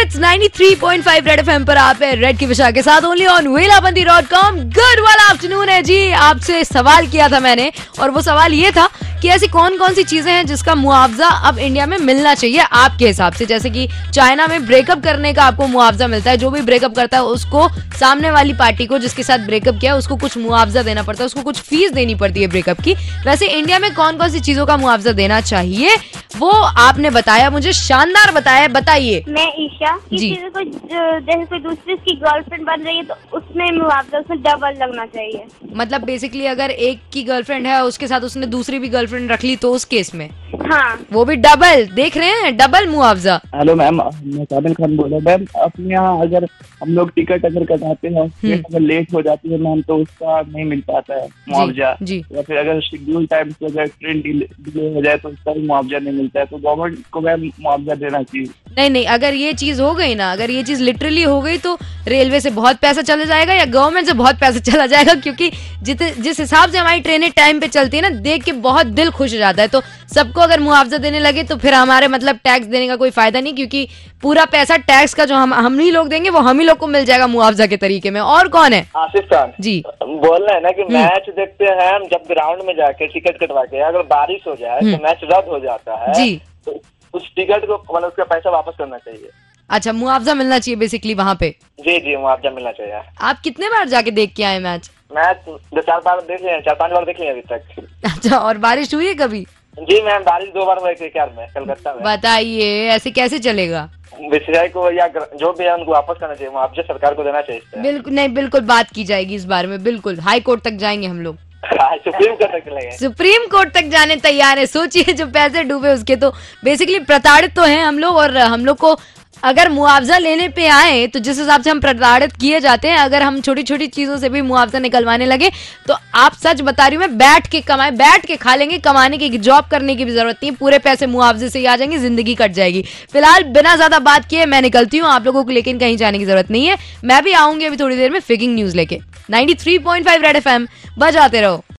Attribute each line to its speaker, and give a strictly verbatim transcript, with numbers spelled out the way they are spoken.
Speaker 1: It's ninety three point five Red FM पर आप है रेड की विशा के साथ ओनली ऑन वेलाबंदी डॉट कॉम। गुड वाला आफ्टरनून है जी। आपसे सवाल किया था मैंने और वो सवाल ये था कि ऐसी कौन कौन सी चीजें हैं जिसका मुआवजा अब इंडिया में मिलना चाहिए आपके हिसाब से। जैसे कि चाइना में ब्रेकअप करने का आपको मुआवजा मिलता है, जो भी ब्रेकअप करता है उसको सामने वाली पार्टी को जिसके साथ ब्रेकअप किया उसको कुछ मुआवजा देना पड़ता है, उसको कुछ फीस देनी पड़ती है ब्रेकअप की। वैसे इंडिया में कौन कौन सी चीजों का मुआवजा देना चाहिए वो आपने बताया, मुझे शानदार बताया। बताइए।
Speaker 2: मैं ईशा। किसी से कोई जैसे कोई दूसरी की गर्लफ्रेंड बन रही है तो उसमें मुआवजा उसमें डबल लगना चाहिए।
Speaker 1: मतलब बेसिकली अगर एक की गर्लफ्रेंड है उसके साथ उसने दूसरी भी गर्लफ्रेंड रख ली तो उस केस में
Speaker 2: हाँ
Speaker 1: वो भी डबल। देख रहे हैं, डबल मुआवजा।
Speaker 3: हेलो मैम, मैं काबिल खान बोल रहा हूँ। मैम अपने यहाँ अगर हम लोग टिकट अगर कटाते हैं अगर लेट हो जाती है मैम तो उसका नहीं मिल पाता है मुआवजा
Speaker 1: जी।
Speaker 3: या फिर अगर शेड्यूल टाइम से अगर ट्रेन डिले हो जाए तो उसका भी मुआवजा नहीं मिलता है। तो गवर्नमेंट को मैम मुआवजा देना चाहिए।
Speaker 1: नहीं नहीं, अगर ये चीज हो गई ना, अगर ये चीज लिटरली हो गई तो रेलवे से बहुत पैसा चला जाएगा या गवर्नमेंट से बहुत पैसा चला जाएगा, क्योंकि जित जिस हिसाब से हमारी ट्रेनें टाइम पे चलती है ना, देख के बहुत दिल खुश हो जाता है। तो सबको अगर मुआवजा देने लगे तो फिर हमारे मतलब टैक्स देने का कोई फायदा नहीं, क्योंकि पूरा पैसा टैक्स का जो हम हम ही लोग देंगे वो हम ही लोग को मिल जाएगा मुआवजा के तरीके में। और कौन है?
Speaker 4: आसिफ खान
Speaker 1: जी।
Speaker 4: बोल रहे हैं ना कि मैच देखते हैं हम जब ग्राउंड में जाके टिकट कटवा के, अगर बारिश हो जाए तो मैच रद्द हो जाता है
Speaker 1: जी।
Speaker 4: तो उस टिकट को मतलब उसका पैसा वापस करना चाहिए।
Speaker 1: अच्छा, मुआवजा मिलना चाहिए बेसिकली वहाँ पे।
Speaker 4: जी जी, मुआवजा मिलना चाहिए।
Speaker 1: आप कितने बार जाके देख के आए मैच?
Speaker 4: मैच दो चार बार देख लिया, चार पांच बार देख लिया अभी तक।
Speaker 1: अच्छा, और बारिश हुई है कभी?
Speaker 4: जी मैम, बारिश दो बार हुई थी क्या में कलकत्ता में।
Speaker 1: बताइए, ऐसे कैसे चलेगा?
Speaker 4: विषय को या जो भी है उनको वापस करना चाहिए, मुआवजा सरकार को देना चाहिए।
Speaker 1: बिल्कुल नहीं, बिल्कुल बात की जाएगी इस बारे में। बिल्कुल हाई कोर्ट तक जाएंगे हम लोग।
Speaker 4: सुप्रीम कोर्ट तक चलेंगे।
Speaker 1: सुप्रीम कोर्ट तक जाने तैयार है। सोचिए, जो पैसे डूबे उसके तो बेसिकली प्रताड़ित तो हैं हम लोग। और हम लोग को अगर मुआवजा लेने पे आए तो जिस हिसाब से हम प्रताड़ित किए जाते हैं, अगर हम छोटी छोटी चीजों से भी मुआवजा निकलवाने लगे तो आप सच बता रही हूँ मैं, बैठ के कमाए, बैठ के खा लेंगे। कमाने की, जॉब करने की भी जरूरत नहीं, पूरे पैसे मुआवजे से ही आ जाएंगे, जिंदगी कट जाएगी। फिलहाल बिना ज्यादा बात किए मैं निकलती हूँ, आप लोगों को लेकिन कहीं जाने की जरूरत नहीं है। मैं भी आऊंगी अभी थोड़ी देर में फेकिंग न्यूज लेके। Ninety three point five Red FM बजाते रहो।